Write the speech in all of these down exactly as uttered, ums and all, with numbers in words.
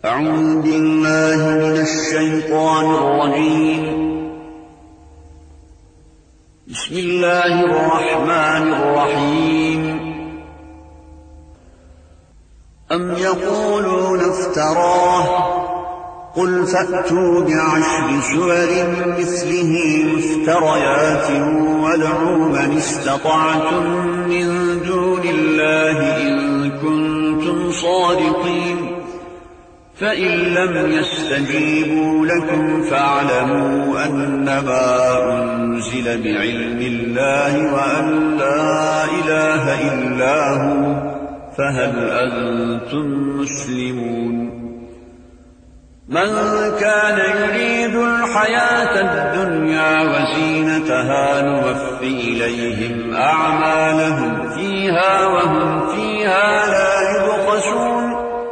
أعوذ بالله من الشيطان الرجيم. بسم الله الرحمن الرحيم. أم يقولون افتراه قل فأتوا بعشر سور مثله مفتريات وادعوا من استطعتم من دون الله إن كنتم صادقين فإن لم يستجيبوا لكم فاعلموا أنما أنزل بعلم الله وأن لا إله إلا هو فهل أنتم مسلمون. من كان يريد الحياة الدنيا وزينتها نوفي إليهم أعمالهم فيها وهم فيها لا يبخسون.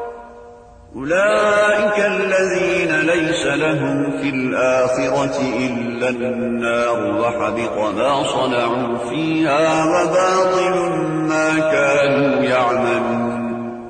أولئك الذين ليس لهم في الآخرة إلا النار وحبط ما صنعوا فيها وباطل ما كانوا يعملون.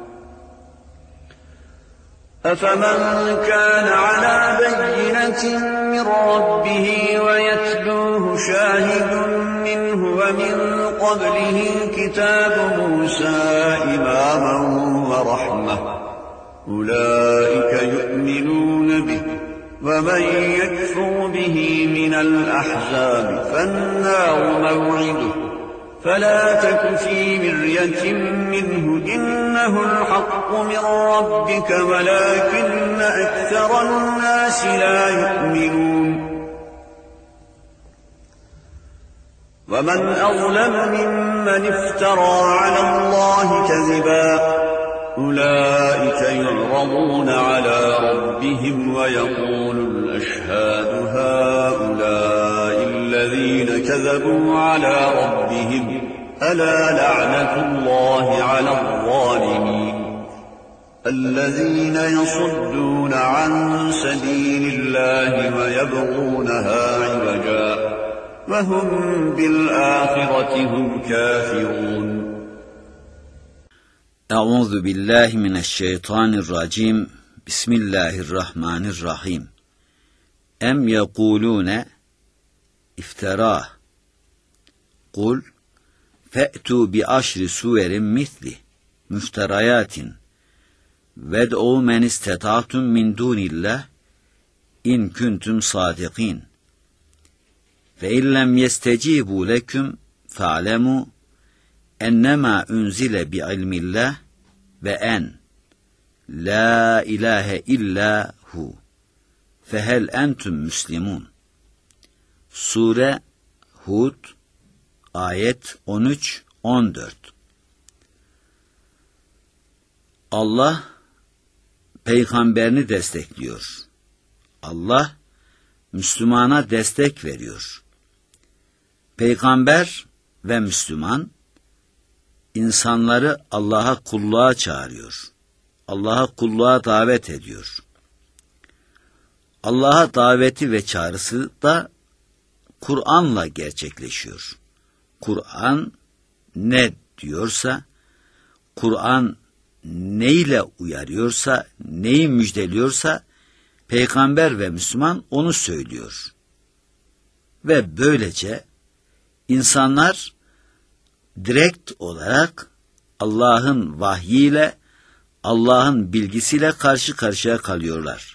أفمن كان على بينة من ربه ويتلوه شاهد منه ومن قبله كتاب موسى إماما ورحمة أولئك يؤمنون به ومن يكفر به من الأحزاب فالنار موعده فلا تك في مرية منه إنه الحق من ربك ولكن أكثر الناس لا يؤمنون. ومن أظلم ممن افترى على الله كذبا أولئك يعرضون على ربهم ويقول الأشهاد هؤلاء الذين كذبوا على ربهم ألا لعنة الله على الظالمين. الذين يصدون عن سبيل الله ويبغونها عوجا وهم بالآخرة هم كافرون. Euzu billahi mineşşeytanirracim. Bismillahirrahmanirrahim. Em yekulune iftara. Kul fe'tu bi aşri suverin misli müfterayatin ved'u men istata'tum min dunillah in kuntum sadikin. Fe illem yestecibu leküm fa'lemu ennema unzile bi ilmillah ve en la ilahe illa hu fehel entum müslimun. Sure Hud ayet on üç on dört. Allah peygamberini destekliyor. Allah Müslümana destek veriyor. Peygamber ve Müslüman İnsanları Allah'a kulluğa çağırıyor. Allah'a kulluğa davet ediyor. Allah'a daveti ve çağrısı da Kur'an'la gerçekleşiyor. Kur'an ne diyorsa, Kur'an neyle uyarıyorsa, neyi müjdeliyorsa, Peygamber ve Müslüman onu söylüyor. Ve böylece insanlar direkt olarak Allah'ın vahyiyle, Allah'ın bilgisiyle karşı karşıya kalıyorlar.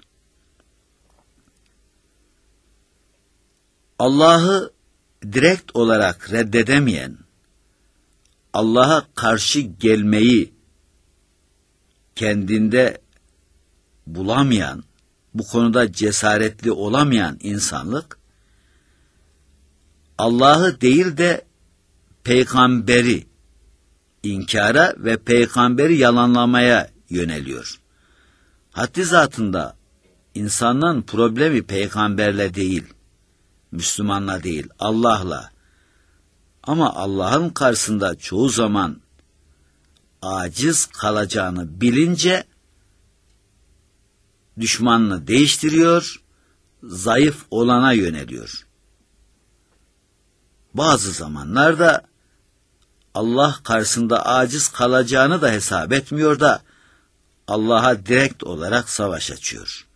Allah'ı direkt olarak reddedemeyen, Allah'a karşı gelmeyi kendinde bulamayan, bu konuda cesaretli olamayan insanlık, Allah'ı değil de peygamberi inkara ve peygamberi yalanlamaya yöneliyor. Haddi zatında insanın problemi peygamberle değil, Müslümanla değil, Allah'la. Ama Allah'ın karşısında çoğu zaman aciz kalacağını bilince düşmanını değiştiriyor, zayıf olana yöneliyor. Bazı zamanlarda Allah karşısında aciz kalacağını da hesap etmiyor da Allah'a direkt olarak savaş açıyor.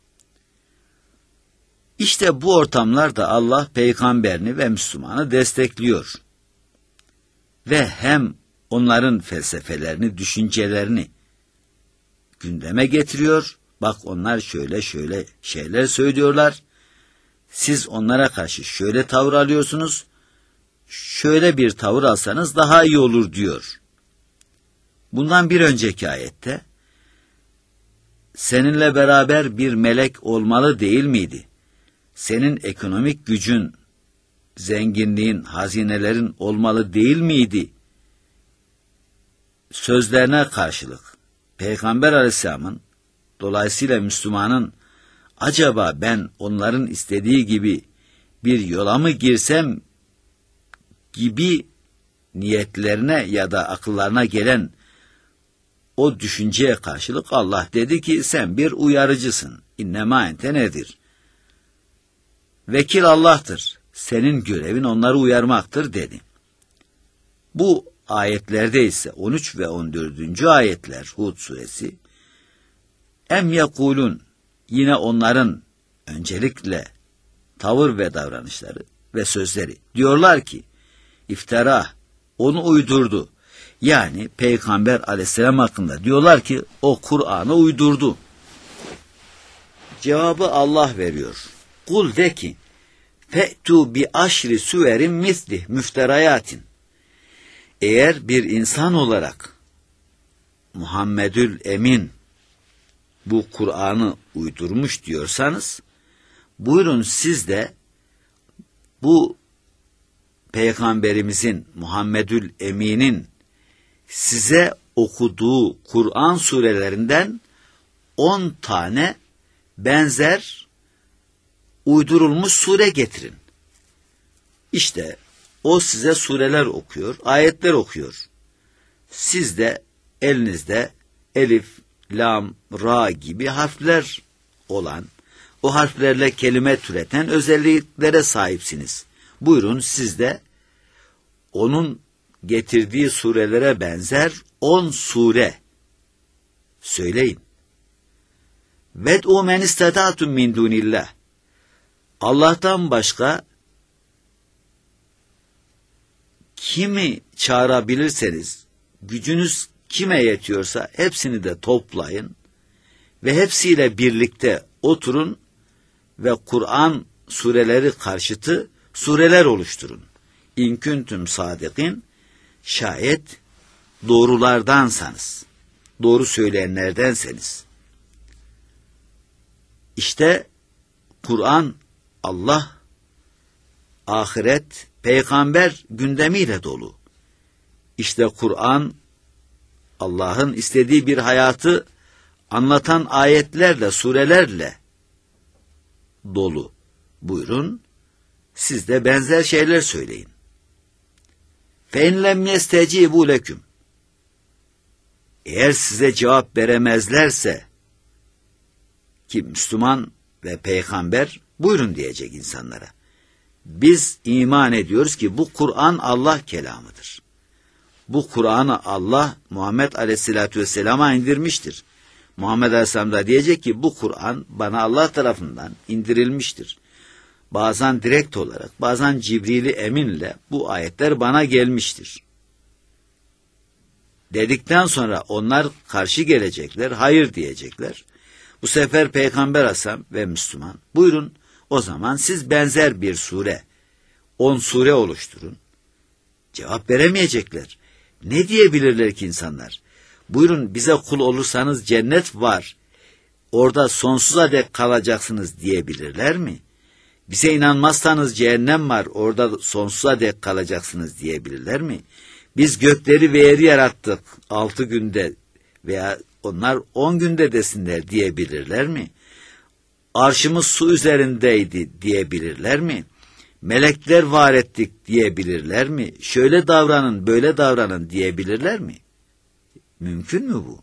İşte bu ortamlarda Allah peygamberini ve Müslümanı destekliyor. Ve hem onların felsefelerini, düşüncelerini gündeme getiriyor. Bak onlar şöyle şöyle şeyler söylüyorlar. Siz onlara karşı şöyle tavır alıyorsunuz. Şöyle bir tavır alsanız daha iyi olur diyor. Bundan bir önceki ayette seninle beraber bir melek olmalı değil miydi? Senin ekonomik gücün, zenginliğin, hazinelerin olmalı değil miydi? Sözlerine karşılık Peygamber Aleyhisselam'ın, dolayısıyla Müslümanın, acaba ben onların istediği gibi bir yola mı girsem gibi niyetlerine ya da akıllarına gelen o düşünceye karşılık Allah dedi ki sen bir uyarıcısın. İnnemâ ente nedir? Vekil Allah'tır. Senin görevin onları uyarmaktır dedi. Bu ayetlerde ise on üç ve on dördüncü ayetler Hud suresi, em yekulun, yine onların öncelikle tavır ve davranışları ve sözleri diyorlar ki iftira, onu uydurdu. Yani Peygamber Aleyhisselam hakkında diyorlar ki o Kur'an'ı uydurdu. Cevabı Allah veriyor. Kul de ki fe'tu bi aşri süverin mislih müfterayatin. Eğer bir insan olarak Muhammedül Emin bu Kur'an'ı uydurmuş diyorsanız, buyurun siz de bu Peygamberimizin, Muhammedül Emin'in size okuduğu Kur'an surelerinden on tane benzer uydurulmuş sure getirin. İşte o size sureler okuyor, ayetler okuyor. Siz de elinizde elif, lam, ra gibi harfler olan, o harflerle kelime türeten özelliklere sahipsiniz. Buyurun siz de onun getirdiği surelere benzer on sure söyleyin. Ved'u men istata'tum min dunillah. Allah'tan başka kimi çağırabilirseniz, gücünüz kime yetiyorsa hepsini de toplayın ve hepsiyle birlikte oturun ve Kur'an sureleri karşıtı sureler oluşturun. İn kuntum sadikin, şayet doğrulardansanız, doğru söyleyenlerdenseniz. İşte Kur'an, Allah, ahiret, peygamber gündemiyle dolu. İşte Kur'an, Allah'ın istediği bir hayatı anlatan ayetlerle, surelerle dolu. Buyurun, siz de benzer şeyler söyleyin. فَاِنْ لَمْ يَسْتَجِيبُوا لَكُمْ. Eğer size cevap veremezlerse, ki Müslüman ve peygamber buyurun diyecek insanlara. Biz iman ediyoruz ki bu Kur'an Allah kelamıdır. Bu Kur'an'ı Allah Muhammed Aleyhisselatü Vesselam'a indirmiştir. Muhammed Aleyhisselam da diyecek ki bu Kur'an bana Allah tarafından indirilmiştir. Bazen direkt olarak, bazen Cibril-i Emin'le bu ayetler bana gelmiştir. Dedikten sonra onlar karşı gelecekler, hayır diyecekler. Bu sefer Peygamber Aleyhisselam ve Müslüman, buyurun o zaman siz benzer bir sure, on sure oluşturun. Cevap veremeyecekler. Ne diyebilirler ki insanlar? Buyurun bize kul olursanız cennet var, orada sonsuza dek kalacaksınız diyebilirler mi? Bize inanmazsanız cehennem var, orada sonsuza dek kalacaksınız diyebilirler mi? Biz gökleri ve yeri yarattık altı günde veya onlar on günde desinler diyebilirler mi? Arşımız su üzerindeydi diyebilirler mi? Melekler var ettik diyebilirler mi? Şöyle davranın, böyle davranın diyebilirler mi? Mümkün mü bu?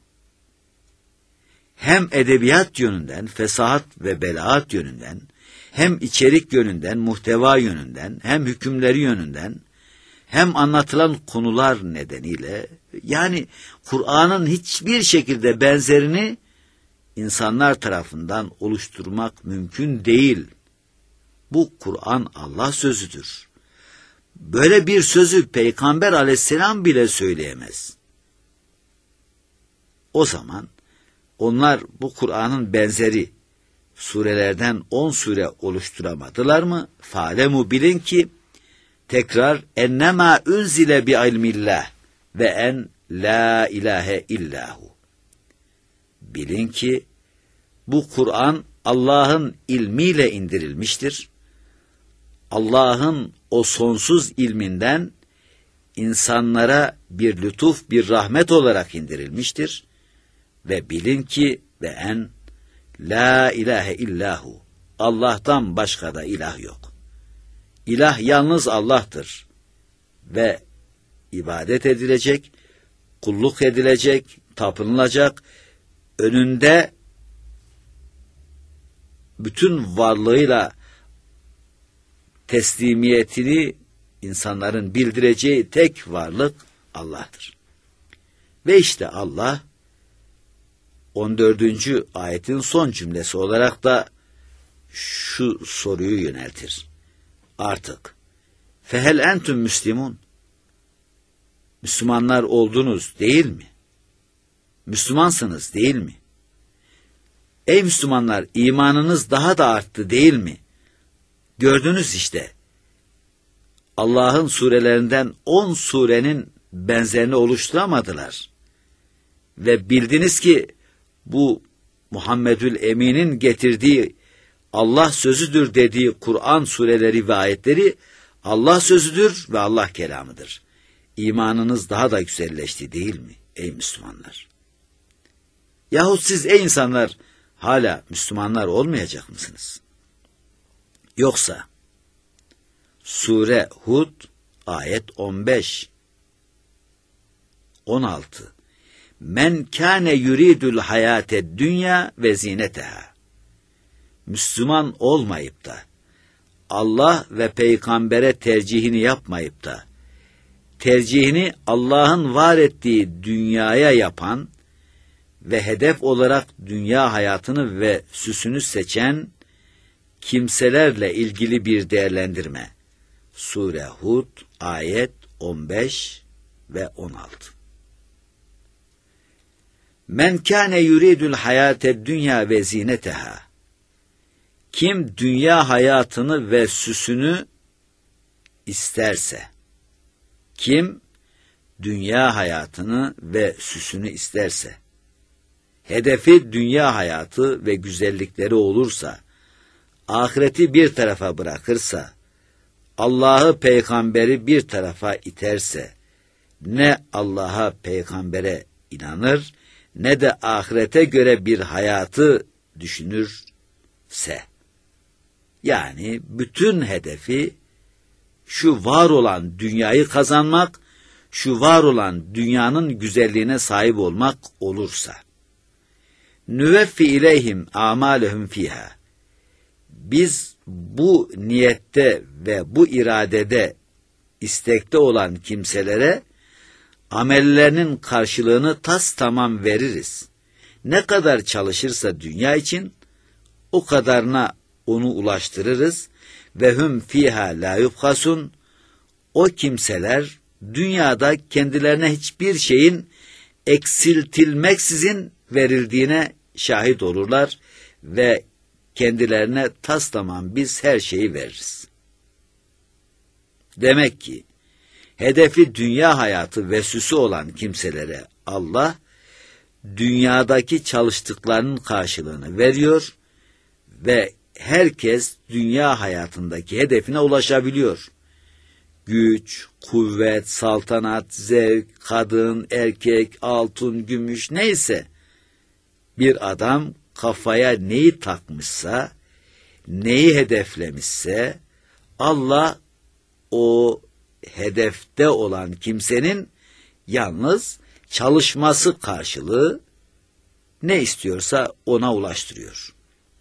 Hem edebiyat yönünden, fesahat ve belaat yönünden, hem içerik yönünden, muhteva yönünden, hem hükümleri yönünden, hem anlatılan konular nedeniyle Yani Kur'an'ın hiçbir şekilde benzerini insanlar tarafından oluşturmak mümkün değil. Bu Kur'an Allah sözüdür. Böyle bir sözü Peygamber aleyhisselam bile söyleyemez. O zaman onlar bu Kur'an'ın benzeri surelerden on sure oluşturamadılar mı? Falemu bilin ki tekrar ennema unzile bi ilmillah ve en la ilahe illahu. Bilin ki bu Kur'an Allah'ın ilmiyle indirilmiştir. Allah'ın o sonsuz ilminden insanlara bir lütuf, bir rahmet olarak indirilmiştir. Ve bilin ki ve en la ilahe illahu. Allah'tan başka da ilah yok. İlah yalnız Allah'tır. Ve ibadet edilecek, kulluk edilecek, tapınılacak, önünde bütün varlığıyla teslimiyetini insanların bildireceği tek varlık Allah'tır. Ve işte Allah on dördüncü ayetin son cümlesi olarak da şu soruyu yöneltir. Artık fehel entüm müslimun, Müslümanlar oldunuz değil mi? Müslümansınız değil mi? Ey Müslümanlar, imanınız daha da arttı değil mi? Gördünüz işte. Allah'ın surelerinden on surenin benzerini oluşturamadılar. Ve bildiniz ki bu Muhammedül Emin'in getirdiği Allah sözüdür dediği Kur'an sureleri ve ayetleri Allah sözüdür ve Allah kelamıdır. İmanınız daha da güzelleşti değil mi ey Müslümanlar? Yahut siz ey insanlar hala Müslümanlar olmayacak mısınız? Yoksa Sure Hud ayet on beş on altı Men kâne yuridul hayâted dünya ve zineteha. Müslüman olmayıp da Allah ve peygambere tercihini yapmayıp da tercihini Allah'ın var ettiği dünyaya yapan ve hedef olarak dünya hayatını ve süsünü seçen kimselerle ilgili bir değerlendirme. Sure Hud ayet on beş ve on altı. Men kâne yuridul hayâted dünya ve zineteha. Kim dünya hayatını ve süsünü isterse, kim dünya hayatını ve süsünü isterse, hedefi dünya hayatı ve güzellikleri olursa, ahireti bir tarafa bırakırsa, Allah'ı peygamberi bir tarafa iterse, ne Allah'a peygambere inanır, ne de ahirete göre bir hayatı düşünürse, yani bütün hedefi şu var olan dünyayı kazanmak, şu var olan dünyanın güzelliğine sahip olmak olursa, nüveffi ileyhim amalehum fiha. Biz bu niyette ve bu iradede istekte olan kimselere amellerinin karşılığını tas tamam veririz. Ne kadar çalışırsa dünya için o kadarına onu ulaştırırız ve hum fiha la yubhasun. O kimseler dünyada kendilerine hiçbir şeyin eksiltilmeksizin verildiğine şahit olurlar ve kendilerine taslamam biz her şeyi veririz. Demek ki hedefi dünya hayatı ve süsü olan kimselere Allah dünyadaki çalıştıklarının karşılığını veriyor ve herkes dünya hayatındaki hedefine ulaşabiliyor. Güç, kuvvet, saltanat, zevk, kadın, erkek, altın, gümüş neyse bir adam kafaya neyi takmışsa, neyi hedeflemişse Allah o hedefte olan kimsenin yalnız çalışması karşılığı ne istiyorsa ona ulaştırıyor.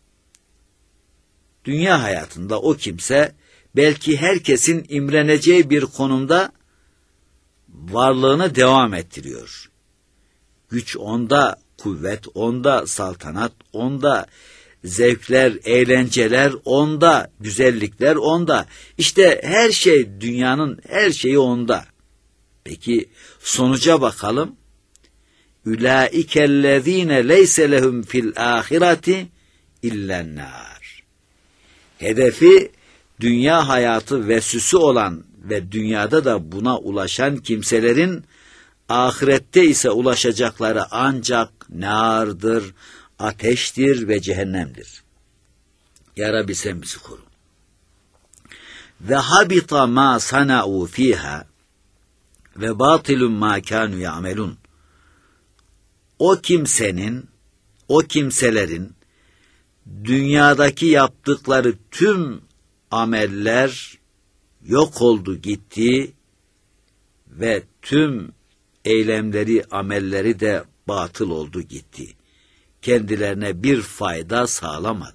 Dünya hayatında o kimse belki herkesin imreneceği bir konumda varlığını devam ettiriyor. Güç onda, kuvvet onda, saltanat onda, zevkler, eğlenceler onda, güzellikler onda. İşte her şey, dünyanın her şeyi onda. Peki sonuca bakalım. Ulaikellezine leyse lehum fil ahireti illennar. Hedefi dünya hayatı ve süsü olan ve dünyada da buna ulaşan kimselerin ahirette ise ulaşacakları ancak nardır, ateştir ve cehennemdir. Ya Rabbi sen bizi koru. Ve habita ma sana'u fiha ve batilun ma kanu ya'melun. O kimsenin, o kimselerin dünyadaki yaptıkları tüm ameller yok oldu gitti ve tüm eylemleri, amelleri de batıl oldu gitti. Kendilerine bir fayda sağlamadı.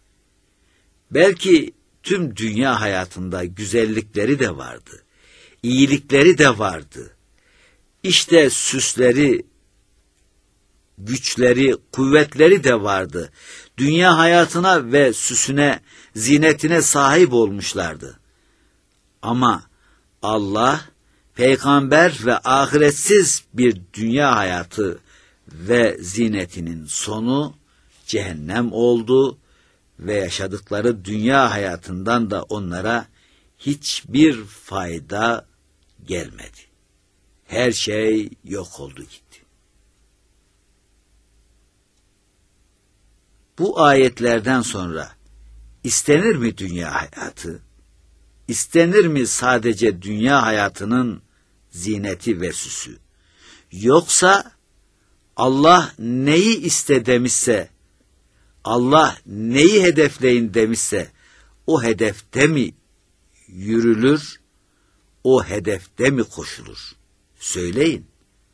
Belki tüm dünya hayatında güzellikleri de vardı, iyilikleri de vardı. İşte süsleri, güçleri, kuvvetleri de vardı. Dünya hayatına ve süsüne, zinetine sahip olmuşlardı. Ama Allah, peygamber ve ahiretsiz bir dünya hayatı ve zinetinin sonu cehennem oldu ve yaşadıkları dünya hayatından da onlara hiçbir fayda gelmedi. Her şey yok oldu gitti. Bu ayetlerden sonra istenir mi dünya hayatı? İstenir mi sadece dünya hayatının zineti ve süsü? Yoksa Allah neyi iste demişse, Allah neyi hedefleyin demişse, o hedefte mi yürülür, o hedefte mi koşulur? Söyleyin.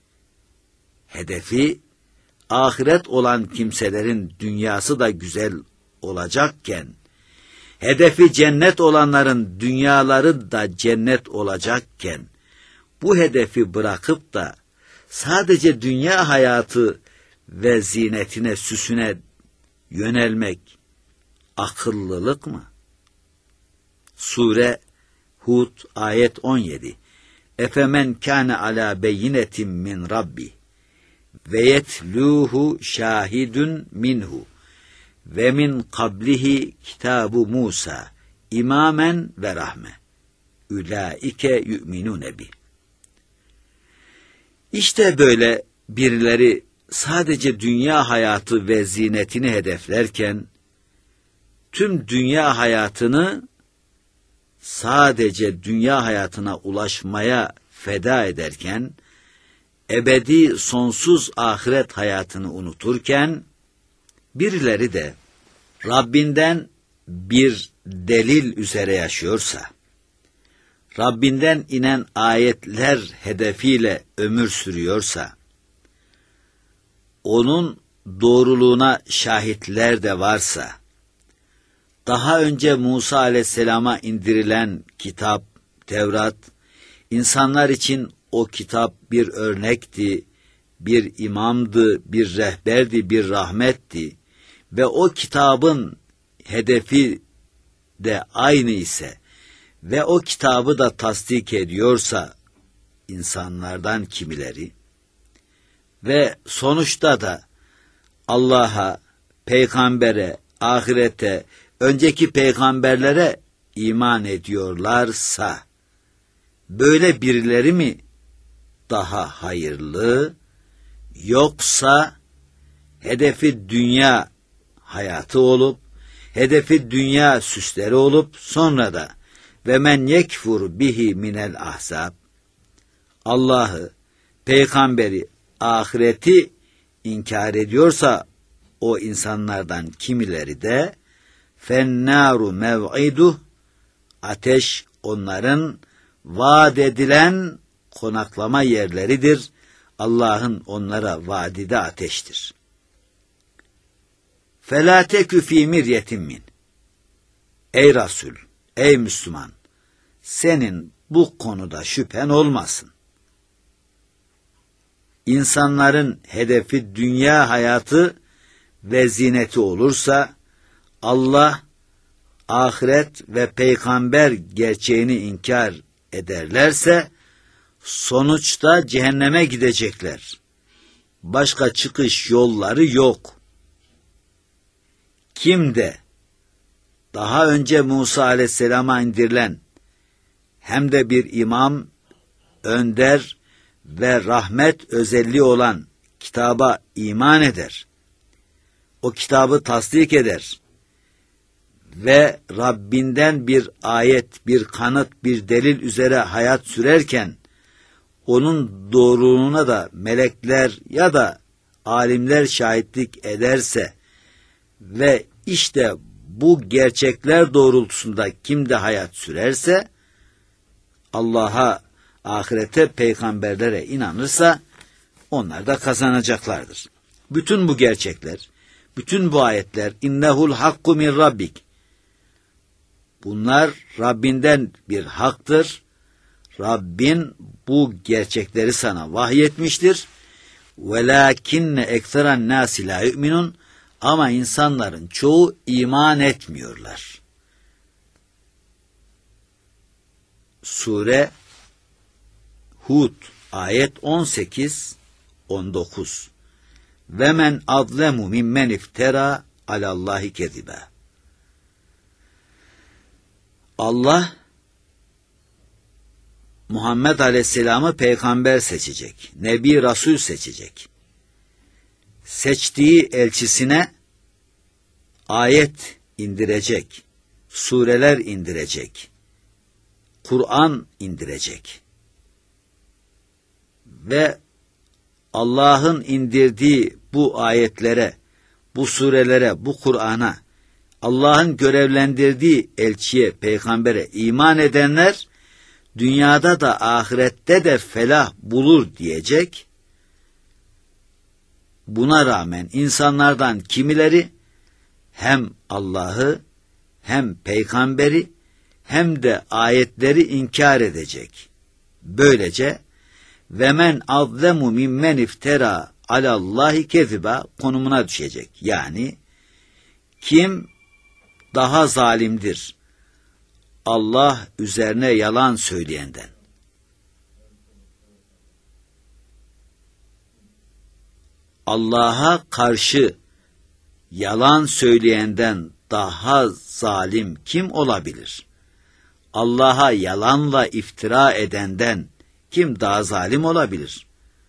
Hedefi ahiret olan kimselerin dünyası da güzel olacakken, hedefi cennet olanların dünyaları da cennet olacakken, bu hedefi bırakıp da sadece dünya hayatı ve zinetine, süsüne yönelmek akıllılık mı? Sure Hud ayet on yedi. Efemen kâne alâ beyinetin min rabbi ve yetluhu şahidun minhu ve min kablihi kitabu Musa imamen ve rahme. Ulaike yu'minune bi. İşte böyle birileri sadece dünya hayatı ve zinetini hedeflerken, tüm dünya hayatını sadece dünya hayatına ulaşmaya feda ederken, ebedi sonsuz ahiret hayatını unuturken, birileri de Rabbinden bir delil üzere yaşıyorsa, Rabbinden inen ayetler hedefiyle ömür sürüyorsa, onun doğruluğuna şahitler de varsa, daha önce Musa aleyhisselama indirilen kitap, Tevrat, insanlar için o kitap bir örnekti, bir imamdı, bir rehberdi, bir rahmetti ve o kitabın hedefi de aynı ise ve o kitabı da tasdik ediyorsa insanlardan kimileri ve sonuçta da Allah'a, peygambere, ahirete, önceki peygamberlere iman ediyorlarsa, böyle birileri mi daha hayırlı, yoksa hedefi dünya hayatı olup, hedefi dünya süsleri olup, sonra da ve men yekfur bihi minel ahzab, Allah'ı, peygamberi, ahireti inkar ediyorsa o insanlardan kimileri de fennâru mev'iduh, ateş onların vaat edilen konaklama yerleridir. Allah'ın onlara vaadide ateştir. Felâ tekü fî miryetin min. Ey Resul, ey Müslüman, senin bu konuda şüphen olmasın. insanların hedefi dünya hayatı ve zineti olursa, Allah, ahiret ve peygamber gerçeğini inkar ederlerse, sonuçta cehenneme gidecekler. Başka çıkış yolları yok. Kim de daha önce Musa aleyhisselama indirilen hem de bir imam, önder ve rahmet özelliği olan kitaba iman eder, o kitabı tasdik eder ve Rabbinden bir ayet, bir kanıt, bir delil üzere hayat sürerken, onun doğruluğuna da melekler ya da alimler şahitlik ederse ve işte bu gerçekler doğrultusunda kim de hayat sürerse, Allah'a, ahirete, peygamberlere inanırsa, onlar da kazanacaklardır. Bütün bu gerçekler, bütün bu ayetler, innehul hakku min rabbik, bunlar Rabbinden bir haktır. Rabbin bu gerçekleri sana vahyetmiştir. وَلَاكِنَّ اَكْثَرَ النَّاسِ لَا يُؤْمِنُونَ Ama insanların çoğu iman etmiyorlar. Sure Hud ayet on sekiz on dokuz. Ve men azlemu mimmen iftera alallahi kezibe. Allah Muhammed Aleyhisselam'ı peygamber seçecek, Nebi Rasul seçecek. Seçtiği elçisine ayet indirecek, sureler indirecek, Kur'an indirecek. Ve Allah'ın indirdiği bu ayetlere, bu surelere, bu Kur'an'a, Allah'ın görevlendirdiği elçiye, peygambere iman edenler, dünyada da ahirette de felah bulur diyecek. Buna rağmen insanlardan kimileri hem Allah'ı, hem peygamberi, hem de ayetleri inkar edecek. Böylece ve men azlemu mimmen iftera alallahi keziba konumuna düşecek. Yani kim daha zalimdir Allah üzerine yalan söyleyenden? Allah'a karşı yalan söyleyenden daha zalim kim olabilir? Allah'a yalanla iftira edenden kim daha zalim olabilir?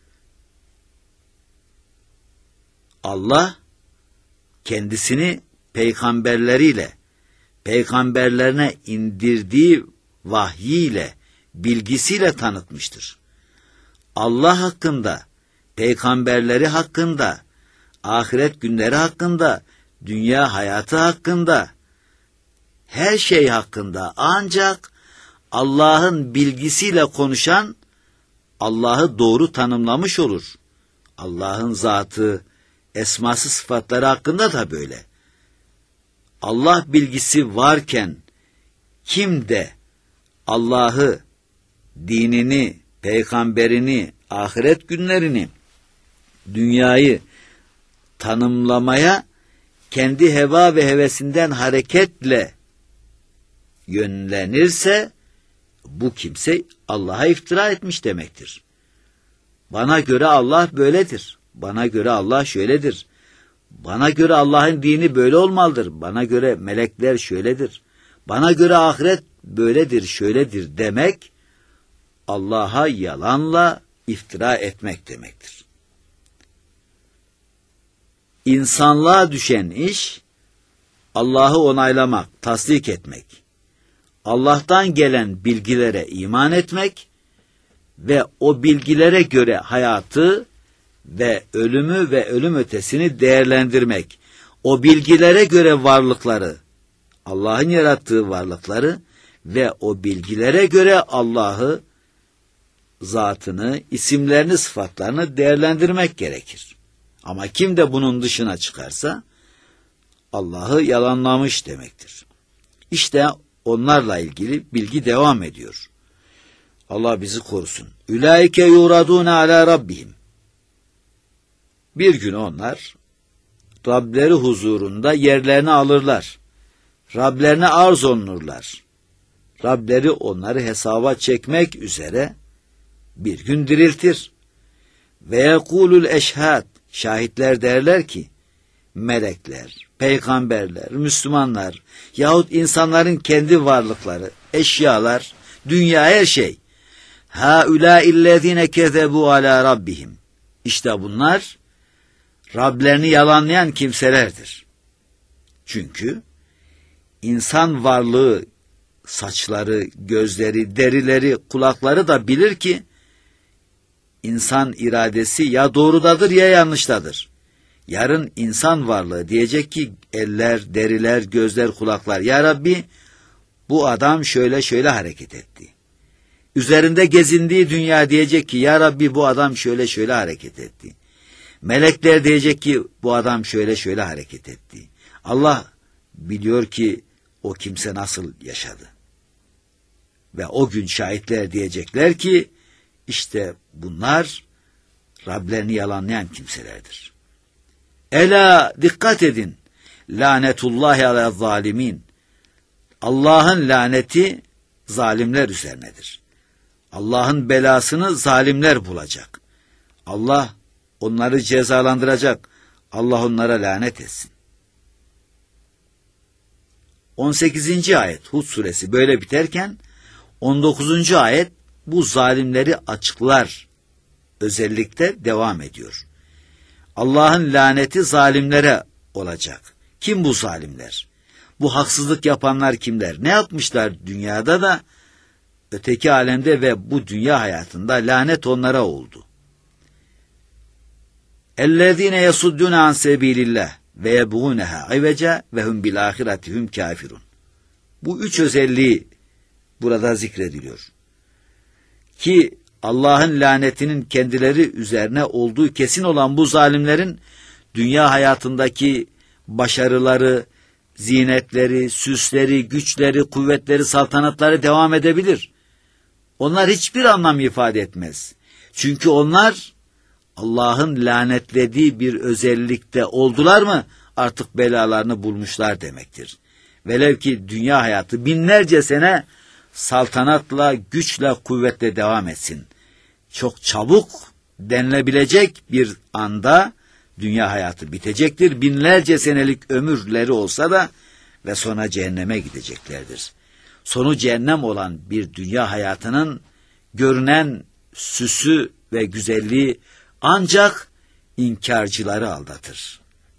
Allah kendisini peygamberleriyle, peygamberlerine indirdiği vahyiyle, bilgisiyle tanıtmıştır. Allah hakkında, peygamberleri hakkında, ahiret günleri hakkında, dünya hayatı hakkında, her şey hakkında ancak Allah'ın bilgisiyle konuşan, Allah'ı doğru tanımlamış olur. Allah'ın zatı, esması, sıfatları hakkında da böyle. Allah bilgisi varken kim de Allah'ı, dinini, peygamberini, ahiret günlerini, dünyayı tanımlamaya kendi heva ve hevesinden hareketle yönlenirse, bu kimse Allah'a iftira etmiş demektir. Bana göre Allah böyledir. Bana göre Allah şöyledir. Bana göre Allah'ın dini böyle olmalıdır. Bana göre melekler şöyledir. Bana göre ahiret böyledir, şöyledir demek, Allah'a yalanla iftira etmek demektir. İnsanlığa düşen iş, Allah'ı onaylamak, tasdik etmek, Allah'tan gelen bilgilere iman etmek ve o bilgilere göre hayatı ve ölümü ve ölüm ötesini değerlendirmek, o bilgilere göre varlıkları, Allah'ın yarattığı varlıkları ve o bilgilere göre Allah'ı, zatını, isimlerini, sıfatlarını değerlendirmek gerekir. Ama kim de bunun dışına çıkarsa Allah'ı yalanlamış demektir. İşte onlarla ilgili bilgi devam ediyor. Allah bizi korusun. Ulaike yuradun ala rabbihim. Bir gün onlar Rableri huzurunda yerlerini alırlar. Rablerine arz olunurlar. Rableri onları hesaba çekmek üzere bir gün diriltir. Ve yekulul eşhad, şahitler derler ki, melekler, peygamberler, Müslümanlar yahut insanların kendi varlıkları, eşyalar, dünya, her şey. Haulâillezîne kezebû alâ rabbihim. İşte bunlar Rablerini yalanlayan kimselerdir. Çünkü insan varlığı, saçları, gözleri, derileri, kulakları da bilir ki insan iradesi ya doğrudadır ya yanlıştadır. Yarın insan varlığı diyecek ki eller, deriler, gözler, kulaklar, ya Rabbi bu adam şöyle şöyle hareket etti. Üzerinde gezindiği dünya diyecek ki ya Rabbi bu adam şöyle şöyle hareket etti. Melekler diyecek ki bu adam şöyle şöyle hareket etti. Allah biliyor ki o kimse nasıl yaşadı. Ve o gün şahitler diyecekler ki işte bunlar Rablerini yalanlayan kimselerdir. Ela dikkat edin. Lanetullahi ala zalimin. Allah'ın laneti zalimler üzerinedir. Allah'ın belasını zalimler bulacak. Allah onları cezalandıracak. Allah onlara lanet etsin. on sekizinci ayet Hud suresi böyle biterken on dokuzuncu ayet bu zalimleri açıklar. Özellikle devam ediyor. Allah'ın laneti zalimlere olacak. Kim bu zalimler? Bu haksızlık yapanlar kimler? Ne yapmışlar dünyada da öteki alemde ve bu dünya hayatında lanet onlara oldu. اَلَّذ۪ينَ يَصُدُّونَ عَنْ سَب۪يلِ اللّٰهِ وَيَبْغُونَهَا عِوَجًا وَهُمْ بِالْآخِرَةِ هُمْ كَافِرُونَ. Bu üç özelliği burada zikrediliyor. Ki Allah'ın lanetinin kendileri üzerine olduğu kesin olan bu zalimlerin dünya hayatındaki başarıları, zinetleri, süsleri, güçleri, kuvvetleri, saltanatları devam edebilir. Onlar hiçbir anlam ifade etmez. Çünkü onlar Allah'ın lanetlediği bir özellikte oldular mı artık belalarını bulmuşlar demektir. Velev ki dünya hayatı binlerce sene saltanatla, güçle, kuvvetle devam etsin. Çok çabuk denilebilecek bir anda dünya hayatı bitecektir. Binlerce senelik ömürleri olsa da ve sonra cehenneme gideceklerdir. Sonu cehennem olan bir dünya hayatının görünen süsü ve güzelliği ancak inkarcıları aldatır.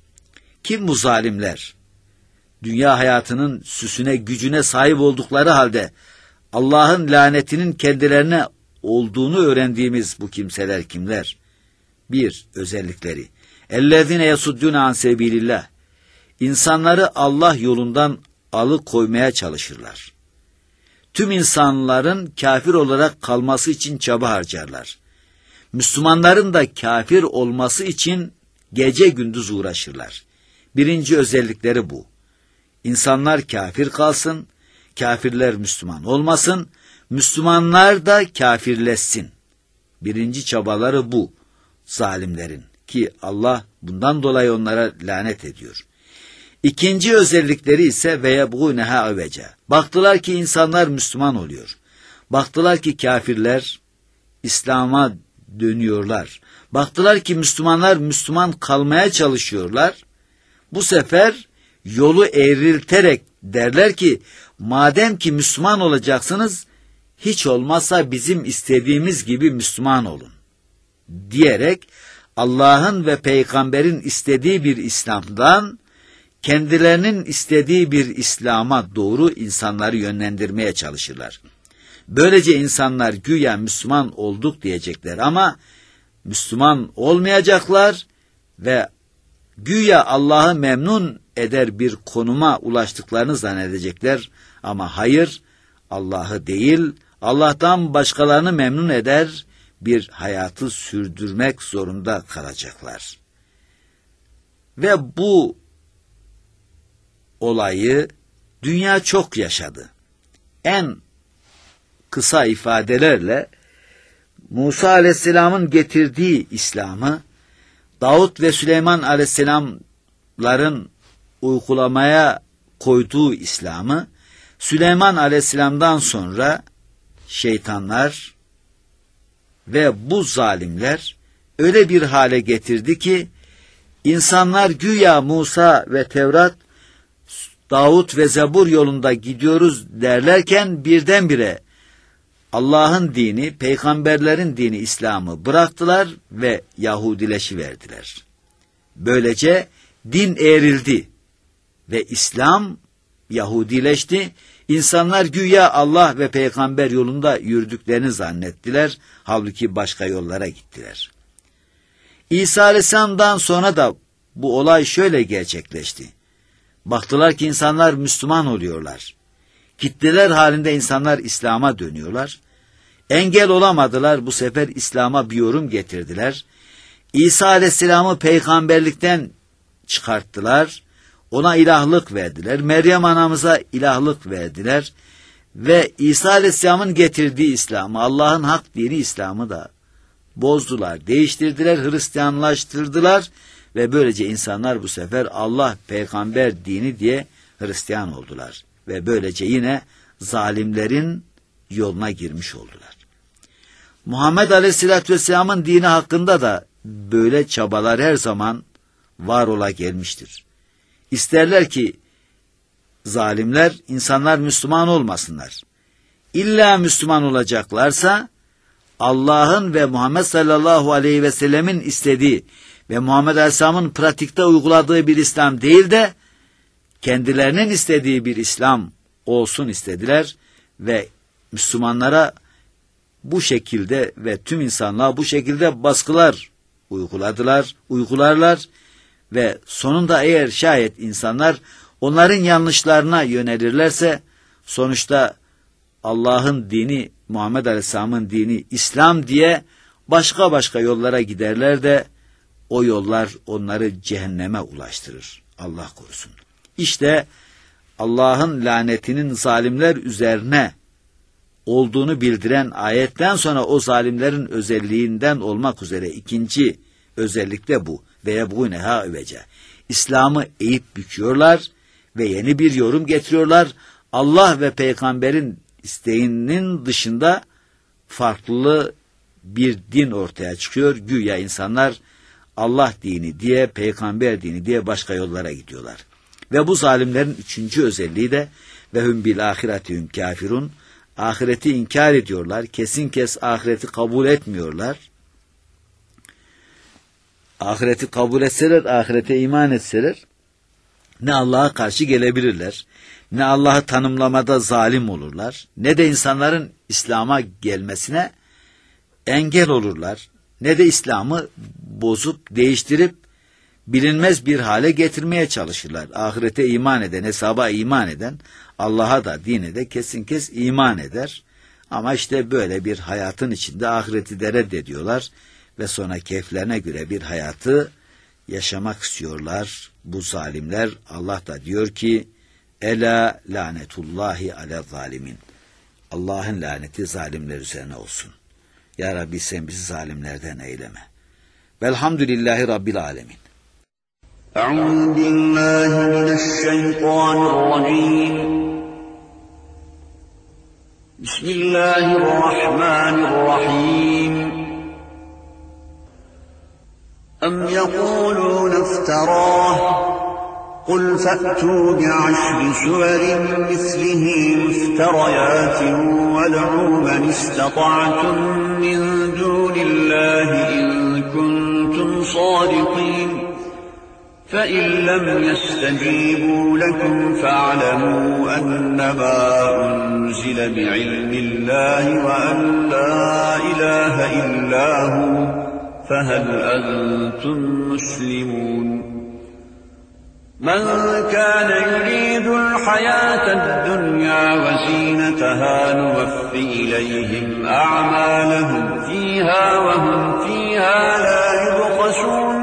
Kim bu zalimler? Dünya hayatının süsüne, gücüne sahip oldukları halde Allah'ın lanetinin kendilerine olduğunu öğrendiğimiz bu kimseler kimler? Bir, özellikleri. اَلَّذِينَ يَسُدُّونَ عَنْ سَب۪يلِ اللّٰهِ. İnsanları Allah yolundan alıkoymaya çalışırlar. Tüm insanların kafir olarak kalması için çaba harcarlar. Müslümanların da kafir olması için gece gündüz uğraşırlar. Birinci özellikleri bu. İnsanlar kafir kalsın, kafirler Müslüman olmasın, Müslümanlar da kafirleşsin. Birinci çabaları bu zalimlerin ki Allah bundan dolayı onlara lanet ediyor. İkinci özellikleri ise veyebğûneha avece. Baktılar ki insanlar Müslüman oluyor. Baktılar ki kafirler İslam'a dönüyorlar. Baktılar ki Müslümanlar Müslüman kalmaya çalışıyorlar. Bu sefer yolu eğrilterek derler ki madem ki Müslüman olacaksınız hiç olmazsa bizim istediğimiz gibi Müslüman olun diyerek Allah'ın ve peygamberin istediği bir İslam'dan kendilerinin istediği bir İslam'a doğru insanları yönlendirmeye çalışırlar. Böylece insanlar güya Müslüman olduk diyecekler ama Müslüman olmayacaklar ve güya Allah'ı memnun eder bir konuma ulaştıklarını zannedecekler ama hayır, Allah'ı değil, Allah'tan başkalarını memnun eder bir hayatı sürdürmek zorunda kalacaklar. Ve bu olayı dünya çok yaşadı. En kısa ifadelerle Musa Aleyhisselam'ın getirdiği İslam'ı Davut ve Süleyman aleyhisselamların uygulamaya koyduğu İslam'ı Süleyman aleyhisselamdan sonra şeytanlar ve bu zalimler öyle bir hale getirdi ki insanlar güya Musa ve Tevrat, Davut ve Zebur yolunda gidiyoruz derlerken birdenbire Allah'ın dini, peygamberlerin dini İslam'ı bıraktılar ve Yahudileşiverdiler. Böylece din eğrildi ve İslam Yahudileşti. İnsanlar güya Allah ve peygamber yolunda yürüdüklerini zannettiler. Halbuki başka yollara gittiler. İsa Aleyhisselam'dan sonra da bu olay şöyle gerçekleşti. Baktılar ki insanlar Müslüman oluyorlar. Kitleler halinde insanlar İslam'a dönüyorlar. Engel olamadılar, bu sefer İslam'a bir yorum getirdiler. İsa Aleyhisselam'ı peygamberlikten çıkarttılar. Ona ilahlık verdiler. Meryem anamıza ilahlık verdiler. Ve İsa Aleyhisselam'ın getirdiği İslam'ı, Allah'ın hak dini İslam'ı da bozdular, değiştirdiler, Hristiyanlaştırdılar. Ve böylece insanlar bu sefer Allah peygamber dini diye Hristiyan oldular. Ve böylece yine zalimlerin yoluna girmiş oldular. Muhammed Aleyhisselatü Vesselam'ın dini hakkında da böyle çabalar her zaman var ola gelmiştir. İsterler ki zalimler insanlar Müslüman olmasınlar. İlla Müslüman olacaklarsa Allah'ın ve Muhammed sallallahu aleyhi ve sellemin istediği ve Muhammed Aleyhisselam'ın pratikte uyguladığı bir İslam değil de kendilerinin istediği bir İslam olsun istediler ve Müslümanlara bu şekilde ve tüm insanlığa bu şekilde baskılar uyguladılar, uygularlar ve sonunda eğer şayet insanlar onların yanlışlarına yönelirlerse sonuçta Allah'ın dini, Muhammed Aleyhisselam'ın dini İslam diye başka başka yollara giderler de o yollar onları cehenneme ulaştırır. Allah korusun. İşte Allah'ın lanetinin zalimler üzerine olduğunu bildiren ayetten sonra o zalimlerin özelliğinden olmak üzere ikinci özellik de bu. Ve yebğûneha üvece. İslam'ı eğip büküyorlar ve yeni bir yorum getiriyorlar. Allah ve peygamberin isteğinin dışında farklı bir din ortaya çıkıyor. Güya insanlar Allah dini diye, peygamber dini diye başka yollara gidiyorlar. Ve bu zalimlerin üçüncü özelliği de ve hum bil ahiretihum kafirun. Ahireti inkar ediyorlar. Kesin kes ahireti kabul etmiyorlar. Ahireti kabul etseler, ahirete iman etseler ne Allah'a karşı gelebilirler, ne Allah'ı tanımlamada zalim olurlar, ne de insanların İslam'a gelmesine engel olurlar, ne de İslam'ı bozup değiştirip bilinmez bir hale getirmeye çalışırlar. Ahirete iman eden, hesaba iman eden, Allah'a da dine de kesin kes iman eder. Ama işte böyle bir hayatın içinde ahireti de reddediyorlar ve sonra keyiflerine göre bir hayatı yaşamak istiyorlar bu zalimler. Allah da diyor ki Ela lanetullahi ala zalimin. Allah'ın laneti zalimler üzerine olsun. Ya Rabbi sen bizi zalimlerden eyleme. Velhamdülillahi Rabbil alemin. Eûzü billahi mineşşeytanirracim. Bismillahirrahmanirrahim. أم يقولون افتراه قل فأتوا بعشر سور مثله مفتريات وادعوا من استطعتم من دون الله إن كنتم صادقين فإن لم يستجيبوا لكم فاعلموا أنما أنزل بعلم الله وأن لا إله إلا هو فهل أنتم مسلمون من كان يريد الحياة الدنيا وزينتها نوفي إليهم أعمالهم فيها وهم فيها لا يبخسون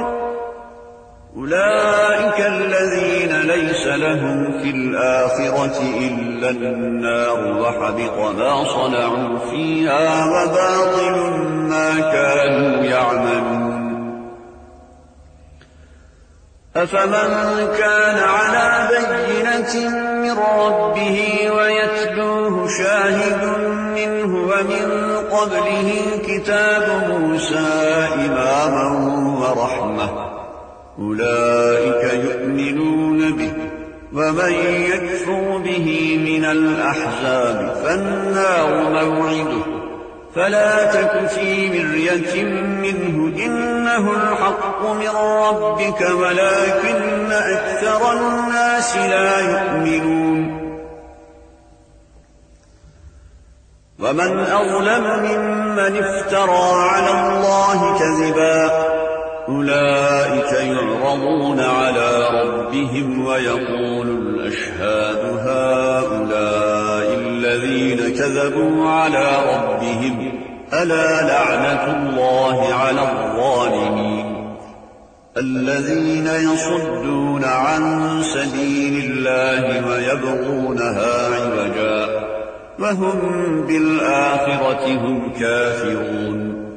أولئك الذين ليس لهم في الآخرة إلا النار وحبط ما صنعوا فيها وباطل ما كانوا يعملون أفمن كان على بينة من ربه ويتلوه شاهد منه ومن قبله كتاب موسى إماما ورحمة أولئك يؤمنون به ومن يكفر به من الأحزاب فالنار موعده فلا تك في مرية منه إنه الحق من ربك ولكن أكثر الناس لا يؤمنون ومن أظلم ممن افترى على الله كذبا أولئك يعرضون على ربهم ويقول الأشهاد هؤلاء الذين كذبوا على ربهم ألا لعنة الله على الظالمين الذين يصدون عن سبيل الله ويبغونها عوجا وهم بالآخرة هم كافرون